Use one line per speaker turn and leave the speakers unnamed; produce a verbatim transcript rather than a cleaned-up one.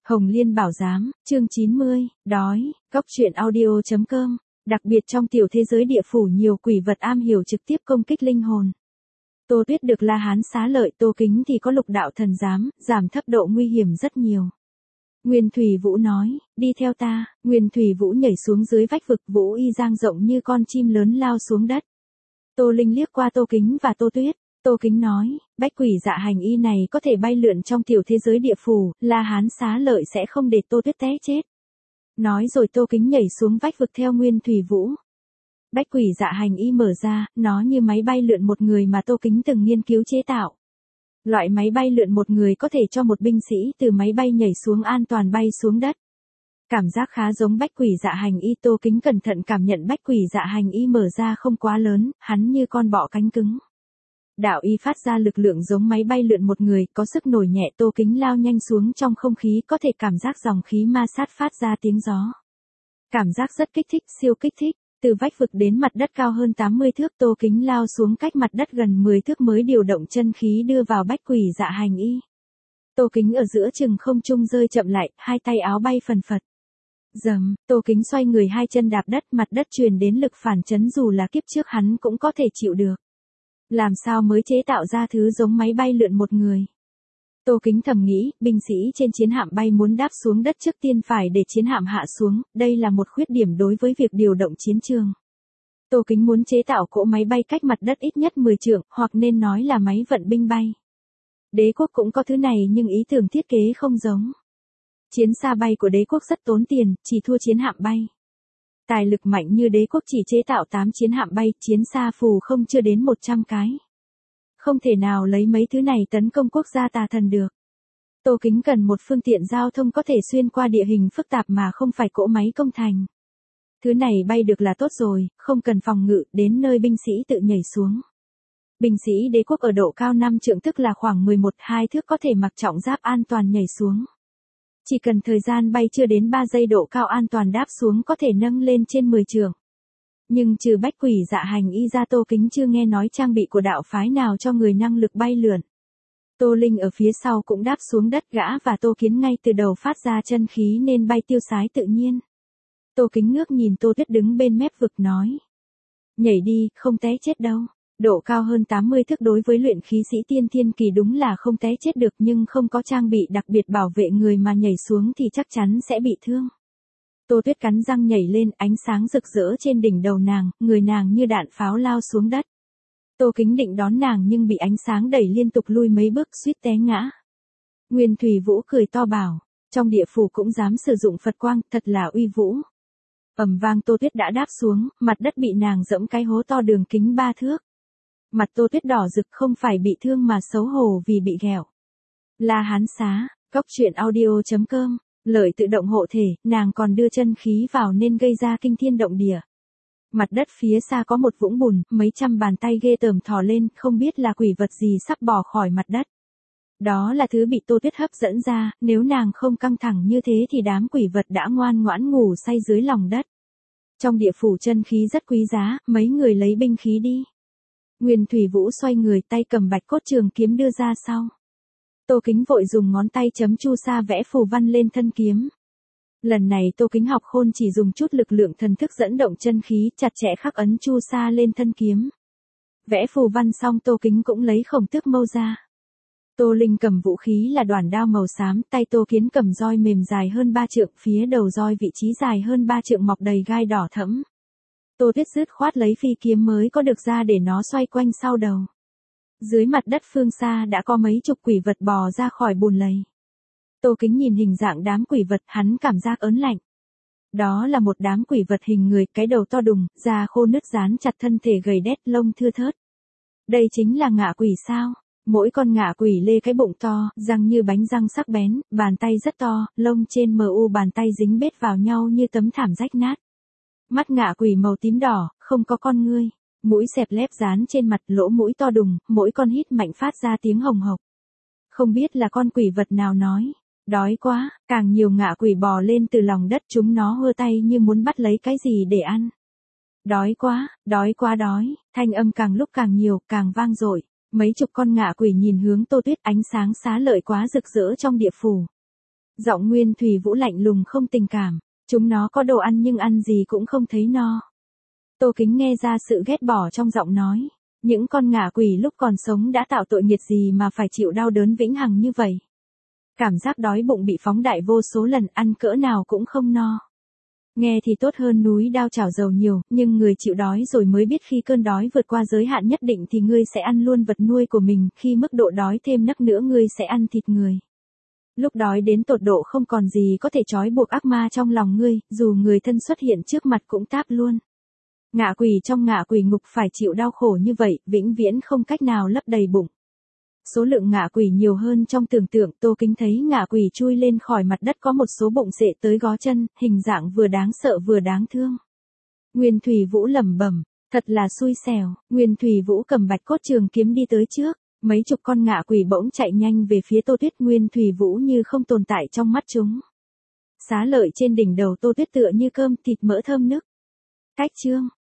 Hồng Liên Bảo Giám, chương chín mươi, đói, Cóc truyện audio chấm com. Đặc biệt trong tiểu thế giới địa phủ nhiều quỷ vật am hiểu trực tiếp công kích linh hồn. Tô Tuyết được La Hán xá lợi, Tô Kính thì có Lục Đạo Thần Giám, giảm thấp độ nguy hiểm rất nhiều. Nguyên Thủy Vũ nói, đi theo ta. Nguyên Thủy Vũ nhảy xuống dưới vách vực, Vũ y giang rộng như con chim lớn lao xuống đất. Tô Linh liếc qua Tô Kính và Tô Tuyết. Tô Kính nói, bách quỷ dạ hành y này có thể bay lượn trong tiểu thế giới địa phủ, La Hán xá lợi sẽ không để Tô Tuyết té chết. Nói rồi Tô Kính nhảy xuống vách vực theo Nguyên Thủy Vũ. Bách quỷ dạ hành y mở ra, nó như máy bay lượn một người mà Tô Kính từng nghiên cứu chế tạo. Loại máy bay lượn một người có thể cho một binh sĩ từ máy bay nhảy xuống an toàn bay xuống đất. Cảm giác khá giống bách quỷ dạ hành y. Tô Kính cẩn thận cảm nhận bách quỷ dạ hành y mở ra không quá lớn, hắn như con bọ cánh cứng. Đạo y phát ra lực lượng giống máy bay lượn một người, có sức nổi nhẹ. Tô Kính lao nhanh xuống trong không khí, có thể cảm giác dòng khí ma sát phát ra tiếng gió. Cảm giác rất kích thích, siêu kích thích. Từ vách vực đến mặt đất cao hơn tám mươi thước, Tô Kính lao xuống cách mặt đất gần mười thước mới điều động chân khí đưa vào bách quỷ dạ hành y. Tô Kính ở giữa chừng không trung rơi chậm lại, hai tay áo bay phần phật. Dầm, Tô Kính xoay người hai chân đạp đất, mặt đất truyền đến lực phản chấn dù là kiếp trước hắn cũng có thể chịu được. Làm sao mới chế tạo ra thứ giống máy bay lượn một người? Tô Kính thầm nghĩ, binh sĩ trên chiến hạm bay muốn đáp xuống đất trước tiên phải để chiến hạm hạ xuống, đây là một khuyết điểm đối với việc điều động chiến trường. Tô Kính muốn chế tạo cỗ máy bay cách mặt đất ít nhất mười trượng, hoặc nên nói là máy vận binh bay. Đế quốc cũng có thứ này nhưng ý tưởng thiết kế không giống. Chiến xa bay của đế quốc rất tốn tiền, chỉ thua chiến hạm bay. Tài lực mạnh như đế quốc chỉ chế tạo tám chiến hạm bay, chiến xa phù không chưa đến một trăm cái. Không thể nào lấy mấy thứ này tấn công quốc gia tà thần được. Tô Kính cần một phương tiện giao thông có thể xuyên qua địa hình phức tạp mà không phải cỗ máy công thành. Thứ này bay được là tốt rồi, không cần phòng ngự, đến nơi binh sĩ tự nhảy xuống. Binh sĩ đế quốc ở độ cao năm trượng tức là khoảng mười một hai thước có thể mặc trọng giáp an toàn nhảy xuống. Chỉ cần thời gian bay chưa đến ba giây độ cao an toàn đáp xuống có thể nâng lên trên mười trượng. Nhưng trừ bách quỷ dạ hành y ra, Tô Kính chưa nghe nói trang bị của đạo phái nào cho người năng lực bay lượn. Tô Linh ở phía sau cũng đáp xuống đất, gã và Tô Kiến ngay từ đầu phát ra chân khí nên bay tiêu sái tự nhiên. Tô Kính ngước nhìn Tô Tuyết đứng bên mép vực nói. Nhảy đi, không té chết đâu. Độ cao hơn tám mươi thước đối với luyện khí sĩ tiên thiên kỳ đúng là không té chết được, nhưng không có trang bị đặc biệt bảo vệ người mà nhảy xuống thì chắc chắn sẽ bị thương. Tô Tuyết cắn răng nhảy lên, ánh sáng rực rỡ trên đỉnh đầu nàng, người nàng như đạn pháo lao xuống đất. Tô Kính định đón nàng nhưng bị ánh sáng đẩy liên tục lui mấy bước, suýt té ngã. Nguyên Thủy Vũ cười to bảo, trong địa phủ cũng dám sử dụng Phật quang, thật là uy vũ. Ầm vang, Tô Tuyết đã đáp xuống, mặt đất bị nàng dẫm cái hố to đường kính ba thước. Mặt Tô Tuyết đỏ rực, không phải bị thương mà xấu hổ vì bị ghẹo. La Hán xá, Cóc truyện audio chấm com. Lợi tự động hộ thể, nàng còn đưa chân khí vào nên gây ra kinh thiên động địa. Mặt đất phía xa có một vũng bùn, mấy trăm bàn tay ghê tởm thò lên, không biết là quỷ vật gì sắp bò khỏi mặt đất. Đó là thứ bị Tô Tuyết hấp dẫn ra, nếu nàng không căng thẳng như thế thì đám quỷ vật đã ngoan ngoãn ngủ say dưới lòng đất. Trong địa phủ chân khí rất quý giá, mấy người lấy binh khí đi. Nguyên Thủy Vũ xoay người, tay cầm bạch cốt trường kiếm đưa ra sau. Tô Kính vội dùng ngón tay chấm chu sa vẽ phù văn lên thân kiếm. Lần này Tô Kính học khôn chỉ dùng chút lực lượng thần thức dẫn động chân khí, chặt chẽ khắc ấn chu sa lên thân kiếm. Vẽ phù văn xong, Tô Kính cũng lấy khổng tước mâu ra. Tô Linh cầm vũ khí là đoản đao màu xám, tay Tô Kiến cầm roi mềm dài hơn ba trượng, phía đầu roi vị trí dài hơn ba trượng mọc đầy gai đỏ thẫm. Tô Tuyết dứt khoát lấy phi kiếm mới có được ra để nó xoay quanh sau đầu. Dưới mặt đất phương xa đã có mấy chục quỷ vật bò ra khỏi bùn lầy. Tô Kính nhìn hình dạng đám quỷ vật, hắn cảm giác ớn lạnh. Đó là một đám quỷ vật hình người, cái đầu to đùng, da khô nứt dán chặt, thân thể gầy đét, lông thưa thớt. Đây chính là ngạ quỷ sao? Mỗi con ngạ quỷ lê cái bụng to, răng như bánh răng sắc bén, bàn tay rất to, lông trên mờ u bàn tay dính bết vào nhau như tấm thảm rách nát. Mắt ngạ quỷ màu tím đỏ, không có con ngươi. Mũi xẹp lép dán trên mặt, lỗ mũi to đùng, mỗi con hít mạnh phát ra tiếng hồng hộc. Không biết là con quỷ vật nào nói, đói quá, càng nhiều ngạ quỷ bò lên từ lòng đất, chúng nó hơ tay như muốn bắt lấy cái gì để ăn. Đói quá, đói quá đói, thanh âm càng lúc càng nhiều, càng vang dội. Mấy chục con ngạ quỷ nhìn hướng Tô Tuyết, ánh sáng xá lợi quá rực rỡ trong địa phủ. Giọng Nguyên Thủy Vũ lạnh lùng không tình cảm. Chúng nó có đồ ăn nhưng ăn gì cũng không thấy no. Tô Kính nghe ra sự ghét bỏ trong giọng nói. Những con ngạ quỷ lúc còn sống đã tạo tội nghiệp gì mà phải chịu đau đớn vĩnh hằng như vậy. Cảm giác đói bụng bị phóng đại vô số lần, ăn cỡ nào cũng không no. Nghe thì tốt hơn núi đao chảo dầu nhiều, nhưng người chịu đói rồi mới biết khi cơn đói vượt qua giới hạn nhất định thì ngươi sẽ ăn luôn vật nuôi của mình, khi mức độ đói thêm nấc nữa ngươi sẽ ăn thịt người. Lúc đói đến tột độ không còn gì có thể trói buộc ác ma trong lòng ngươi, dù người thân xuất hiện trước mặt cũng táp luôn. Ngạ quỷ trong ngạ quỷ ngục phải chịu đau khổ như vậy, vĩnh viễn không cách nào lấp đầy bụng. Số lượng ngạ quỷ nhiều hơn trong tưởng tượng, Tô Kính thấy ngạ quỷ chui lên khỏi mặt đất có một số bụng xệ tới gó chân, hình dạng vừa đáng sợ vừa đáng thương. Nguyên Thủy Vũ lẩm bẩm, thật là xui xẻo. Nguyên Thủy Vũ cầm bạch cốt trường kiếm đi tới trước, mấy chục con ngạ quỷ bỗng chạy nhanh về phía Tô Tuyết. Nguyên Thủy Vũ như không tồn tại trong mắt chúng. Xá lợi trên đỉnh đầu Tô Tuyết tựa như cơm thịt mỡ thơm nức. Cách chương